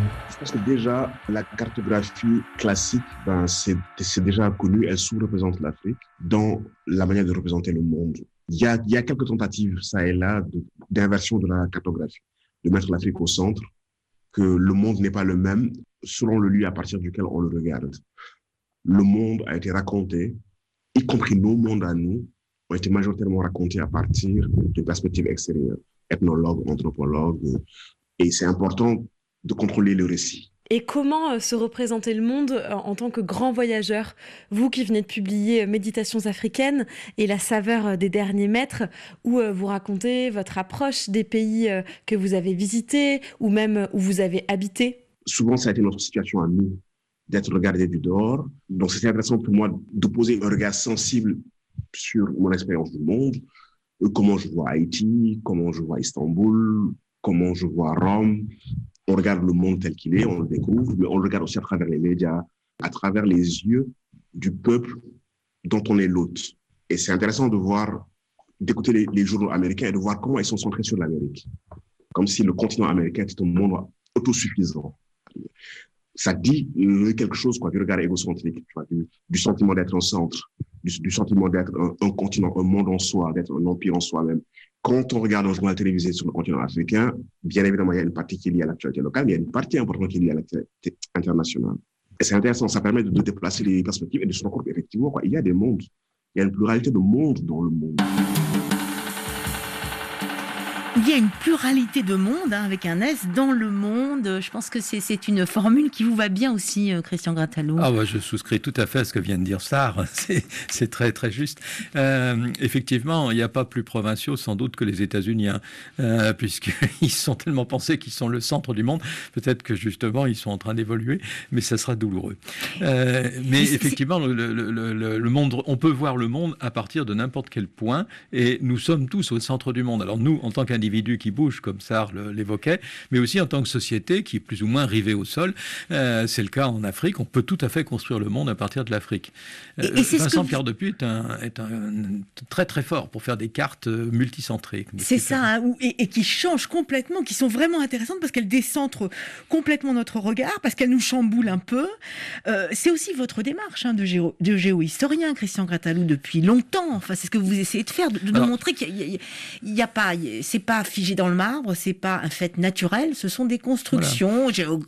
Parce que déjà, la cartographie classique, c'est déjà connu, elle sous-représente l'Afrique dans la manière de représenter le monde. Il y a quelques tentatives, ça et là, d'inversion de la cartographie, de mettre l'Afrique au centre, que le monde n'est pas le même selon le lieu à partir duquel on le regarde. Le monde a été raconté, y compris nos mondes à nous, ont été majoritairement racontés à partir de perspectives extérieures, ethnologues, anthropologues, et c'est important de contrôler le récit. Et comment se représenter le monde en tant que grand voyageur? Vous qui venez de publier Méditations africaines et la saveur des derniers mètres, où vous racontez votre approche des pays que vous avez visités ou même où vous avez habité. Souvent, ça a été notre situation à nous, d'être regardé du dehors. Donc, c'était intéressant pour moi de poser un regard sensible sur mon expérience du monde, comment je vois Haïti, comment je vois Istanbul, comment je vois Rome. On regarde le monde tel qu'il est, on le découvre, mais on le regarde aussi à travers les médias, à travers les yeux du peuple dont on est l'hôte. Et c'est intéressant d'écouter les journaux américains et de voir comment ils sont centrés sur l'Amérique. Comme si le continent américain était un monde autosuffisant. Ça dit quelque chose, du regard égocentrique, du sentiment d'être un centre, du sentiment d'être un continent, un monde en soi, d'être un empire en soi-même. Quand on regarde un journal télévisé sur le continent africain, bien évidemment, il y a une partie qui est liée à l'actualité locale, mais il y a une partie importante qui est liée à l'actualité internationale. Et c'est intéressant, ça permet de déplacer les perspectives et de se rendre compte, effectivement, il y a des mondes, il y a une pluralité de mondes dans le monde. Il y a une pluralité de mondes, avec un S, dans le monde. Je pense que c'est une formule qui vous va bien aussi, Christian Grattalou. Ah ouais, je souscris tout à fait à ce que vient de dire Sarr. C'est très très juste. Effectivement, il n'y a pas plus provinciaux sans doute que les États-Unis, puisqu'ils sont tellement pensés qu'ils sont le centre du monde. Peut-être que justement ils sont en train d'évoluer, mais ça sera douloureux. Mais effectivement, le monde, on peut voir le monde à partir de n'importe quel point, et nous sommes tous au centre du monde. Alors nous, en tant qu'individus qui bougent, comme Sarr l'évoquait, mais aussi en tant que société qui est plus ou moins rivée au sol. C'est le cas en Afrique. On peut tout à fait construire le monde à partir de l'Afrique. Vincent Pierre Depuy est un très très fort pour faire des cartes multicentrées. C'est ça, et qui changent complètement, qui sont vraiment intéressantes parce qu'elles décentrent complètement notre regard, parce qu'elles nous chamboulent un peu. C'est aussi votre démarche de géohistorien, Christian Grattalou, depuis longtemps. Enfin, c'est ce que vous essayez de faire, de montrer qu'il n'y a pas, c'est pas figé dans le marbre, c'est pas un fait naturel, ce sont des constructions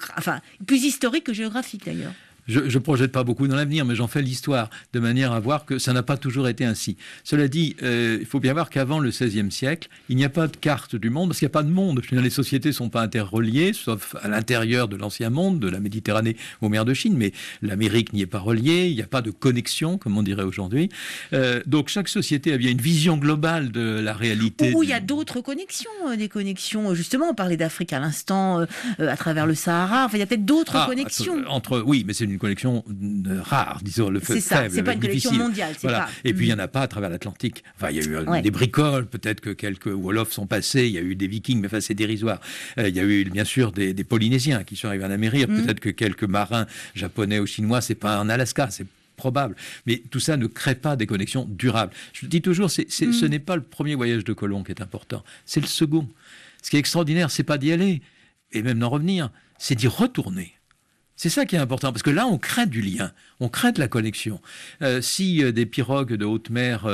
plus historiques que géographiques d'ailleurs. Je ne projette pas beaucoup dans l'avenir, mais j'en fais l'histoire, de manière à voir que ça n'a pas toujours été ainsi. Cela dit, il faut bien voir qu'avant le XVIe siècle, il n'y a pas de carte du monde, parce qu'il n'y a pas de monde. Les sociétés ne sont pas interreliées, sauf à l'intérieur de l'ancien monde, de la Méditerranée aux mers de Chine, mais l'Amérique n'y est pas reliée, il n'y a pas de connexion, comme on dirait aujourd'hui. Donc chaque société avait une vision globale de la réalité. Où il y a d'autres connexions, des connexions, justement, on parlait d'Afrique à l'instant, à travers le Sahara, il y a peut-être d'autres connexions. Oui, mais c'est une connexion rare, disons, c'est ça, faible, c'est pas une connexion mondiale. Voilà. Et puis il n'y en a pas à travers l'Atlantique. Enfin, il y a eu des bricoles, peut-être que quelques Wolofs sont passés, il y a eu des Vikings, mais c'est dérisoire. Il y a eu bien sûr des Polynésiens qui sont arrivés en Amérique, peut-être que quelques marins japonais ou chinois, c'est pas en Alaska, c'est probable. Mais tout ça ne crée pas des connexions durables. Je dis toujours, ce n'est pas le premier voyage de Colomb qui est important, c'est le second. Ce qui est extraordinaire, c'est pas d'y aller, et même d'en revenir, c'est d'y retourner. C'est ça qui est important, parce que là, on crée du lien, on crée de la connexion. Si des pirogues de haute mer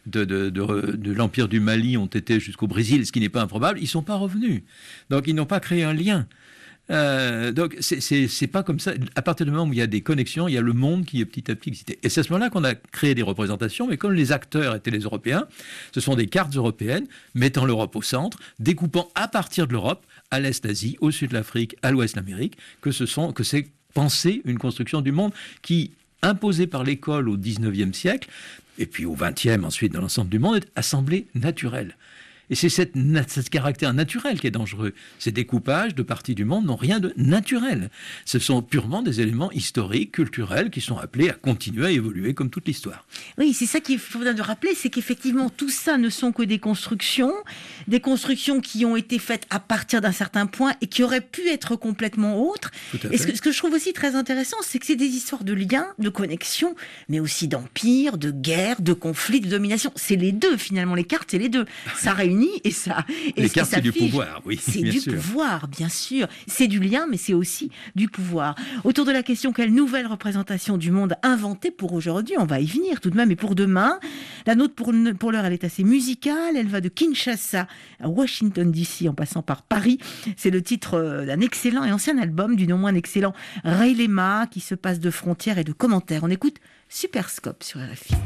de l'Empire du Mali ont été jusqu'au Brésil, ce qui n'est pas improbable, ils ne sont pas revenus. Donc, ils n'ont pas créé un lien. Donc, c'est pas comme ça. À partir du moment où il y a des connexions, il y a le monde qui est petit à petit excité. Et c'est à ce moment-là qu'on a créé des représentations, mais comme les acteurs étaient les Européens, ce sont des cartes européennes mettant l'Europe au centre, découpant à partir de l'Europe, à l'Est l'Asie, au Sud l'Afrique, à l'Ouest l'Amérique, que c'est penser une construction du monde qui, imposée par l'école au XIXe siècle, et puis au XXe ensuite dans l'ensemble du monde, est assemblée naturelle. Et c'est ce caractère naturel qui est dangereux. Ces découpages de parties du monde n'ont rien de naturel. Ce sont purement des éléments historiques, culturels, qui sont appelés à continuer à évoluer comme toute l'histoire. Oui, c'est ça qu'il faut bien rappeler, c'est qu'effectivement, tout ça ne sont que des constructions qui ont été faites à partir d'un certain point et qui auraient pu être complètement autres. Et ce que je trouve aussi très intéressant, c'est que c'est des histoires de liens, de connexions, mais aussi d'empire, de guerre, de conflits, de domination. C'est les deux, finalement, les cartes, c'est les deux. Ça réunit États-Unis et ça. Les cartes, c'est du pouvoir, oui. C'est bien du sûr. pouvoir, bien sûr. C'est du lien, mais c'est aussi du pouvoir. Autour de la question, quelle nouvelle représentation du monde inventée pour aujourd'hui? On va y venir tout de même, et pour demain. La nôtre, pour l'heure, elle est assez musicale. Elle va de Kinshasa à Washington DC, en passant par Paris. C'est le titre d'un excellent et ancien album, du non moins excellent Ray Lema, qui se passe de frontières et de commentaires. On écoute Superscope sur RFI.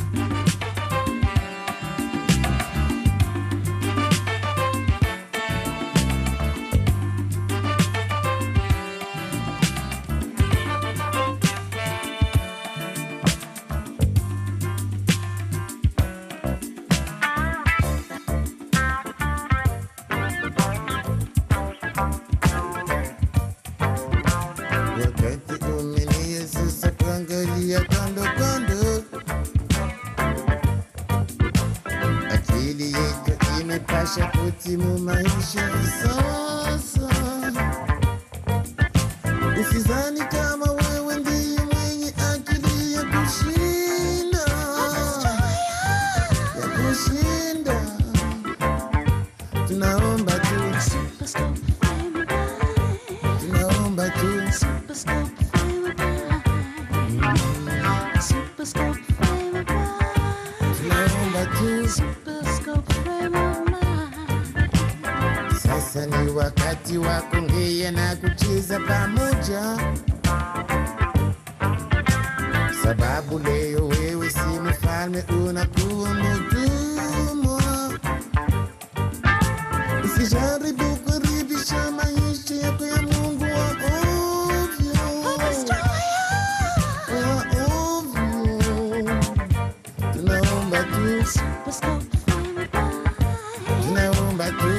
Mu maisha sasa, usizani kama wewe ndiye mwenye akili ya kushinda, tunaomba tu, tunaomba tu, tunaomba tu. Sasa ni wakati wa kuongea na kucheza pamoja, sababu leo wewe si mfalme, unakuwa mtumwa. Usijaribu kuridhisha maisha yako ya Mungu wa ovyo, wa ovyo. Tunaomba tu, tunaomba tu.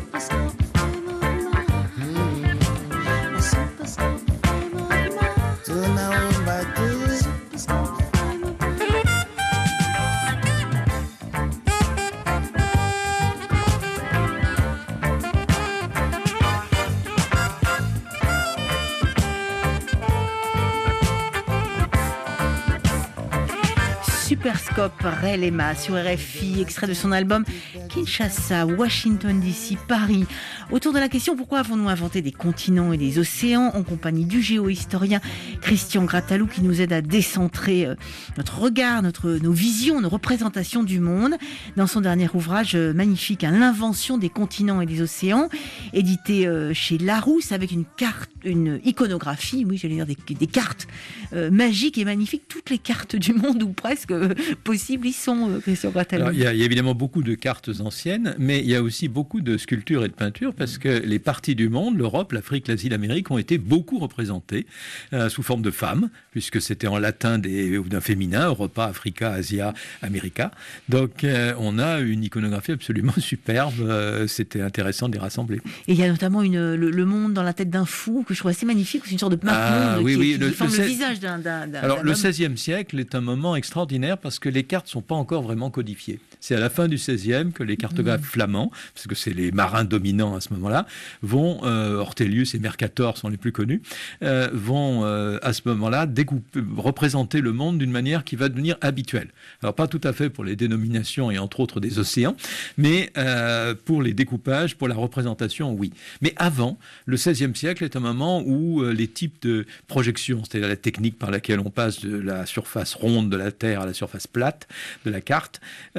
Superscope, Ray Lema sur RFI, extrait de son album Kinshasa, Washington DC, Paris. Autour de la question, pourquoi avons-nous inventé des continents et des océans, en compagnie du géohistorien Christian Grattalou, qui nous aide à décentrer notre regard, nos visions, nos représentations du monde. Dans son dernier ouvrage magnifique, L'invention des continents et des océans, édité chez Larousse, avec une carte, une iconographie, oui, j'allais dire des cartes magiques et magnifiques. Toutes les cartes du monde, ou presque possibles, y sont, Christian Grattalou. Alors, il y a évidemment beaucoup de cartes anciennes, mais il y a aussi beaucoup de sculptures et de peintures, parce que les parties du monde, l'Europe, l'Afrique, l'Asie, l'Amérique, ont été beaucoup représentées sous forme de femmes, puisque c'était en latin ou d'un féminin, Europa, Africa, Asia, America. Donc on a une iconographie absolument superbe. C'était intéressant de les rassembler. Et il y a notamment le monde dans la tête d'un fou, que je trouve assez magnifique. C'est une sorte de map-monde qui forme le visage d'un Alors le homme. XVIe siècle est un moment extraordinaire, parce que les cartes ne sont pas encore vraiment codifiées. C'est à la fin du XVIe que les cartographes flamands, parce que c'est les marins dominants à ce moment-là, vont, Ortelius et Mercator sont les plus connus, vont à ce moment-là représenter le monde d'une manière qui va devenir habituelle. Alors pas tout à fait pour les dénominations et entre autres des océans, mais pour les découpages, pour la représentation, oui. Mais avant, le XVIe siècle est un moment où les types de projections, c'est-à-dire la technique par laquelle on passe de la surface ronde de la Terre à la surface plate de la carte,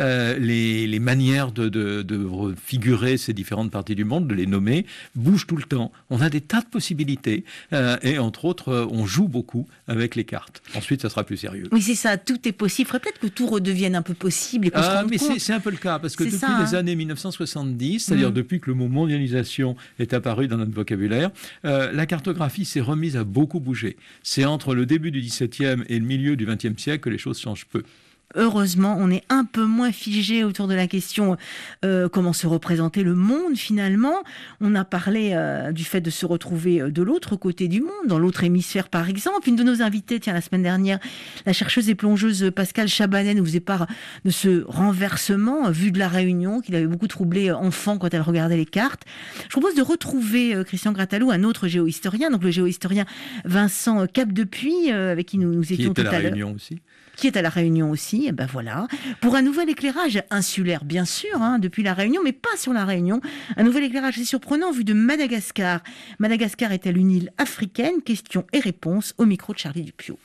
les manières de figurer ces différentes parties du monde, de les nommer, bougent tout le temps. On a des tas de possibilités et entre autres, on joue beaucoup avec les cartes. Ensuite, ça sera plus sérieux. Oui, c'est ça, tout est possible. Il faudrait peut-être que tout redevienne un peu possible et qu'on se rende compte. C'est un peu le cas, parce que C'est depuis ça, les années 1970, c'est-à-dire depuis que le mot mondialisation est apparu dans notre vocabulaire, la cartographie s'est remise à beaucoup bouger. C'est entre le début du XVIIe et le milieu du XXe siècle que les choses changent peu. Heureusement, on est un peu moins figé autour de la question comment se représenter le monde finalement. On a parlé du fait de se retrouver de l'autre côté du monde, dans l'autre hémisphère par exemple. Une de nos invitées, la semaine dernière, la chercheuse et plongeuse Pascale Chabanet nous faisait part de ce renversement vu de la Réunion qui l'avait beaucoup troublé enfant quand elle regardait les cartes. Je propose de retrouver Christian Grattalou, un autre géohistorien, donc le géohistorien Vincent Capdepuis, avec qui nous étions tout à l'heure. Qui était la Réunion aussi. qui est à La Réunion aussi. Et ben voilà. Pour un nouvel éclairage insulaire, bien sûr, depuis La Réunion, mais pas sur La Réunion. Un nouvel éclairage assez surprenant vu de Madagascar. Madagascar est-elle une île africaine? Questions et réponses au micro de Charlie Dupieux.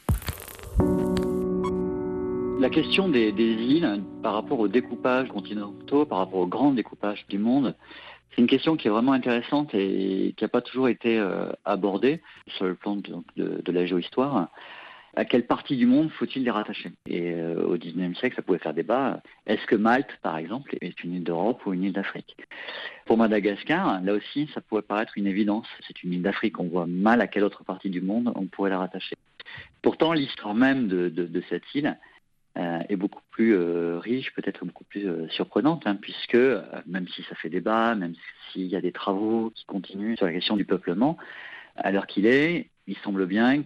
La question des îles par rapport aux découpages continentaux, par rapport aux grands découpages du monde, c'est une question qui est vraiment intéressante et qui n'a pas toujours été abordée sur le plan de la géohistoire. À quelle partie du monde faut-il les rattacher? Et au XIXe siècle, ça pouvait faire débat. Est-ce que Malte, par exemple, est une île d'Europe ou une île d'Afrique? Pour Madagascar, là aussi, ça pourrait paraître une évidence. C'est une île d'Afrique. On voit mal à quelle autre partie du monde on pourrait la rattacher. Pourtant, l'histoire même de cette île est beaucoup plus riche, peut-être beaucoup plus surprenante, puisque même si ça fait débat, même s'il y a des travaux qui continuent sur la question du peuplement, à l'heure qu'il est, il semble bien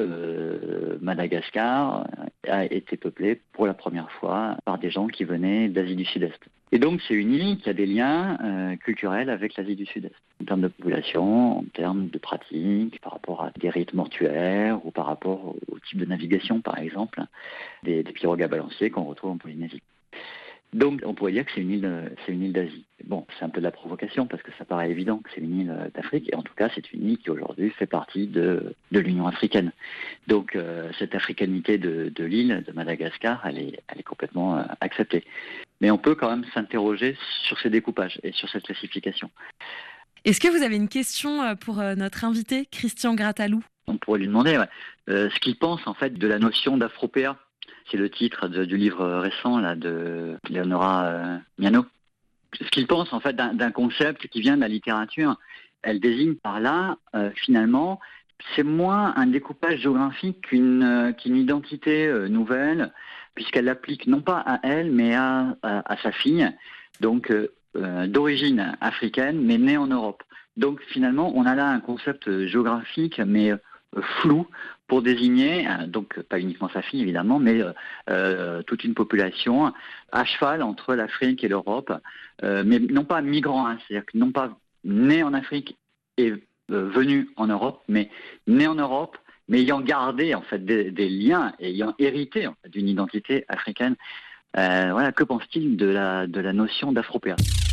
que Madagascar a été peuplée pour la première fois par des gens qui venaient d'Asie du Sud-Est. Et donc c'est une île qui a des liens culturels avec l'Asie du Sud-Est, en termes de population, en termes de pratiques, par rapport à des rites mortuaires ou par rapport au type de navigation, par exemple, des pirogues à balancier qu'on retrouve en Polynésie. Donc on pourrait dire que c'est une île d'Asie. Bon, c'est un peu de la provocation parce que ça paraît évident que c'est une île d'Afrique, et en tout cas c'est une île qui aujourd'hui fait partie de l'Union africaine. Donc cette africanité de l'île de Madagascar, elle est complètement acceptée. Mais on peut quand même s'interroger sur ces découpages et sur cette classification. Est-ce que vous avez une question pour notre invité, Christian Grattalou? On pourrait lui demander ce qu'il pense en fait de la notion d'Afropéa. C'est le titre du livre récent là, de Leonora Miano. Ce qu'il pense en fait d'un concept qui vient de la littérature. Elle désigne par là, finalement, c'est moins un découpage géographique qu'une identité nouvelle, puisqu'elle l'applique non pas à elle, mais à sa fille, donc d'origine africaine, mais née en Europe. Donc finalement, on a là un concept géographique, mais flou, pour désigner, donc pas uniquement sa fille évidemment, mais toute une population à cheval entre l'Afrique et l'Europe, mais non pas migrant, c'est-à-dire que non pas né en Afrique et venu en Europe, mais né en Europe, mais ayant gardé en fait des liens, ayant hérité en fait, d'une identité africaine. Voilà, que pense-t-il de la notion d'Afropéa?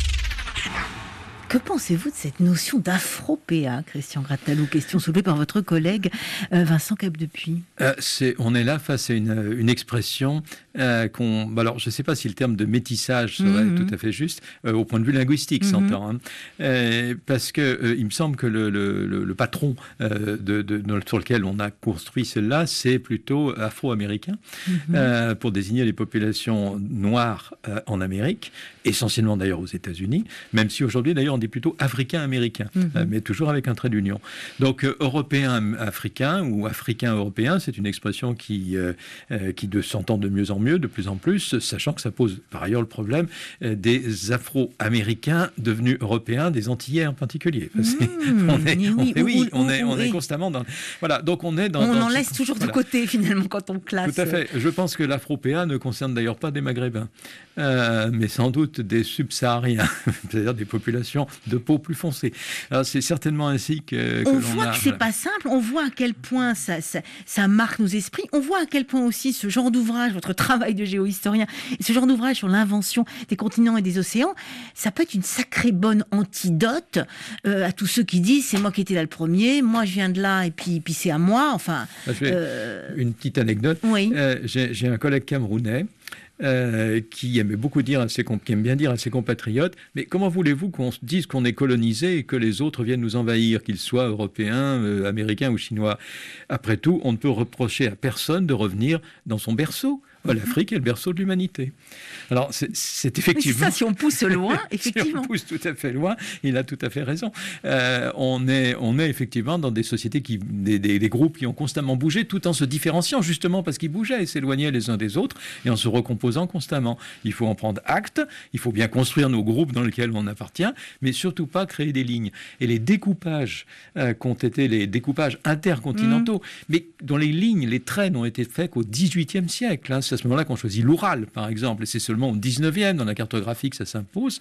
Que pensez-vous de cette notion d'Afropéa, Christian Grattalou? Question soulevée par votre collègue Vincent Capdepuis. On est là face à une expression alors, je ne sais pas si le terme de métissage serait tout à fait juste, au point de vue linguistique, s'entend. Parce que il me semble que le patron sur lequel on a construit celle-là, c'est plutôt afro-américain, pour désigner les populations noires en Amérique, essentiellement d'ailleurs aux États-Unis, même si aujourd'hui d'ailleurs on dit plutôt africain-américain, mais toujours avec un trait d'union. Donc européen-africain ou africain-européen, c'est une expression qui s'entend de mieux en mieux, de plus en plus, sachant que ça pose par ailleurs le problème des Afro-Américains devenus Européens, des Antillais en particulier. On est constamment dans... Voilà, donc on est dans... On en laisse toujours de côté finalement quand on classe. Tout à fait. Je pense que l'Afropéa ne concerne d'ailleurs pas des Maghrébins, mais sans doute des subsahariens, c'est-à-dire des populations de peau plus foncée. Alors c'est certainement ainsi que on voit que c'est pas simple, on voit à quel point ça marque nos esprits, on voit à quel point aussi ce genre d'ouvrage, votre travail de géohistorien, et ce genre d'ouvrage sur l'invention des continents et des océans, ça peut être une sacrée bonne antidote à tous ceux qui disent c'est moi qui étais là le premier, moi je viens de là et puis c'est à moi, enfin... Une petite anecdote, oui. J'ai un collègue camerounais qui aime bien dire à ses compatriotes, mais comment voulez-vous qu'on se dise qu'on est colonisé et que les autres viennent nous envahir, qu'ils soient européens, américains ou chinois? Après tout, on ne peut reprocher à personne de revenir dans son berceau. L'Afrique est le berceau de l'humanité. Alors, c'est effectivement... Oui, ça, si on pousse loin, effectivement. Si on pousse tout à fait loin, il a tout à fait raison. On est effectivement dans des sociétés, des groupes qui ont constamment bougé, tout en se différenciant, justement parce qu'ils bougeaient et s'éloignaient les uns des autres, et en se recomposant constamment. Il faut en prendre acte, il faut bien construire nos groupes dans lesquels on appartient, mais surtout pas créer des lignes. Et les découpages qu'ont été les découpages intercontinentaux, mais dont les lignes, les traits n'ont été faits qu'au XVIIIe siècle, c'est à ce moment-là qu'on choisit l'Oural, par exemple. Et c'est seulement au 19e, dans la cartographie, que ça s'impose,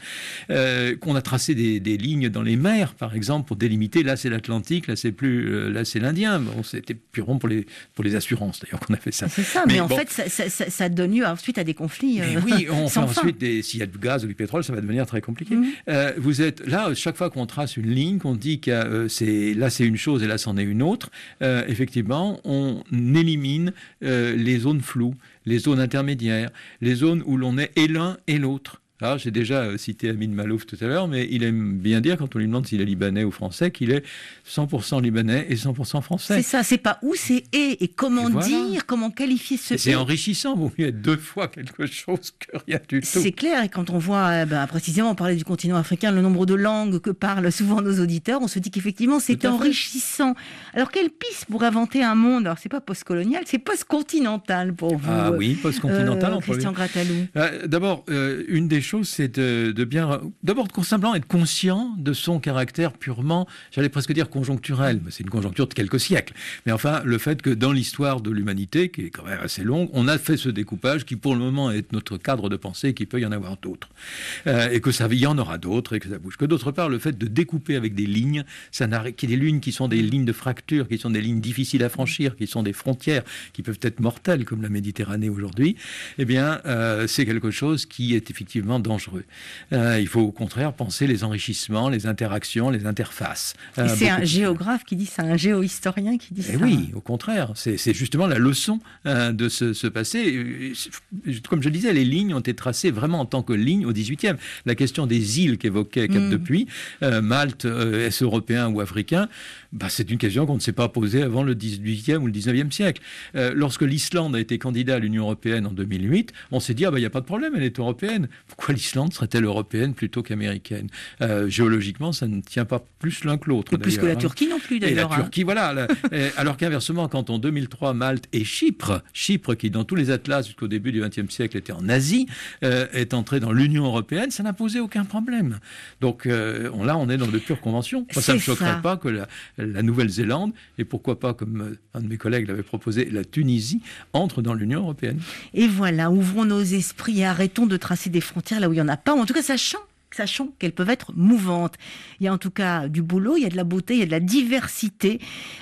qu'on a tracé des lignes dans les mers, par exemple, pour délimiter, là c'est l'Atlantique, là c'est l'Indien. Bon, c'était purement pour les assurances, d'ailleurs, qu'on a fait ça. C'est ça, mais en fait, ça donne lieu ensuite à des conflits. Oui, on fait sans fin. ensuite, s'il y a du gaz ou du pétrole, ça va devenir très compliqué. Vous êtes là, chaque fois qu'on trace une ligne, qu'on dit que là c'est une chose et là c'en est une autre, effectivement, on élimine les zones floues, les zones intermédiaires, les zones où l'on est et l'un et l'autre. Alors, j'ai déjà cité Amin Malouf tout à l'heure, mais il aime bien dire, quand on lui demande s'il est libanais ou français, qu'il est 100% libanais et 100% français. C'est ça, c'est pas où, c'est et comment voilà. dire, comment qualifier ce c'est enrichissant, vaut mieux être deux fois quelque chose que rien du tout. C'est clair, et quand on voit, précisément, on parlait du continent africain, le nombre de langues que parlent souvent nos auditeurs, on se dit qu'effectivement, c'est enrichissant. Alors, quelle piste pour inventer un monde? Alors, c'est pas post-colonial, c'est post-continental pour vous. Ah oui, post-continental. Christian Grattalou. D'abord, une des choses, c'est de bien... D'abord, simplement être conscient de son caractère purement, j'allais presque dire conjoncturel, mais c'est une conjoncture de quelques siècles. Mais enfin, le fait que dans l'histoire de l'humanité, qui est quand même assez longue, on a fait ce découpage qui, pour le moment, est notre cadre de pensée et qu'il peut y en avoir d'autres. Et que ça y en aura d'autres et que ça bouge. Que d'autre part, le fait de découper avec des lignes, qui est des lignes qui sont des lignes de fracture, qui sont des lignes difficiles à franchir, qui sont des frontières qui peuvent être mortelles, comme la Méditerranée aujourd'hui, eh bien, c'est quelque chose qui est effectivement dangereux. Il faut au contraire penser les enrichissements, les interactions, les interfaces. Et c'est un géographe qui dit ça, un géohistorien qui dit ça. Oui, au contraire. C'est justement la leçon de ce passé. Comme je disais, les lignes ont été tracées vraiment en tant que lignes au XVIIIe. La question des îles qu'évoquait Cap Depuy, Malte, est-ce européen ou africain, c'est une question qu'on ne s'est pas posée avant le XVIIIe ou le XIXe siècle. Lorsque l'Islande a été candidat à l'Union européenne en 2008, on s'est dit, il n'y a pas de problème, elle est européenne. Pourquoi l'Islande serait-elle européenne plutôt qu'américaine? Géologiquement, ça ne tient pas plus l'un que l'autre. Plus que la Turquie non plus, d'ailleurs. Et la Turquie, voilà. Alors qu'inversement, quand en 2003, Malte et Chypre, qui dans tous les atlas jusqu'au début du XXe siècle était en Asie, est entré dans l'Union européenne, ça n'a posé aucun problème. Donc là, on est dans de pures conventions. Moi, ça ne me choquerait pas que la Nouvelle-Zélande, et pourquoi pas, comme un de mes collègues l'avait proposé, la Tunisie, entre dans l'Union européenne. Et voilà, ouvrons nos esprits et arrêtons de tracer des frontières là où il n'y en a pas, ou en tout cas sachant qu'elles peuvent être mouvantes. Il y a en tout cas du boulot, il y a de la beauté, il y a de la diversité.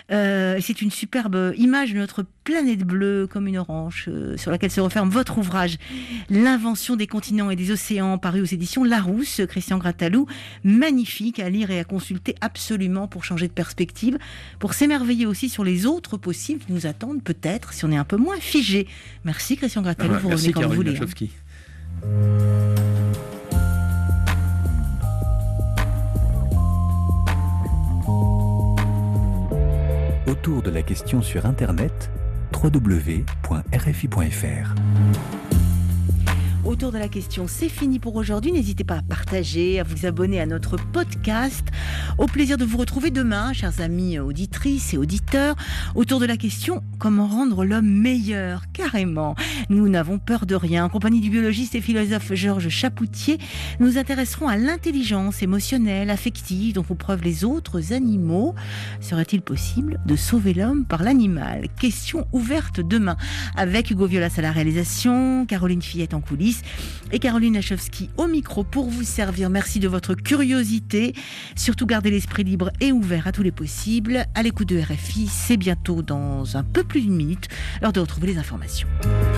C'est une superbe image de notre planète bleue comme une orange sur laquelle se referme votre ouvrage L'invention des continents et des océans, paru aux éditions Larousse. Christian Grattalou, magnifique à lire et à consulter absolument pour changer de perspective, pour s'émerveiller aussi sur les autres possibles qui nous attendent peut-être si on est un peu moins figé. Merci Christian Grattalou, vous revenez quand vous voulez. Autour de la question sur Internet, www.rfi.fr. Autour de la question, c'est fini pour aujourd'hui. N'hésitez pas à partager, à vous abonner à notre podcast. Au plaisir de vous retrouver demain, chers amis auditrices et auditeurs. Autour de la question, comment rendre l'homme meilleur? Carrément. Nous n'avons peur de rien. En compagnie du biologiste et philosophe Georges Chapoutier, nous nous intéresserons à l'intelligence émotionnelle, affective dont font preuve les autres animaux. Serait-il possible de sauver l'homme par l'animal? Question ouverte demain avec Hugo Violas à la réalisation, Caroline Fillette en coulisses et Caroline Lachowski au micro pour vous servir. Merci de votre curiosité. Surtout gardez l'esprit libre et ouvert à tous les possibles. À l'écoute de RFI, c'est bientôt dans un peu plus d'une minute, l'heure de retrouver les informations.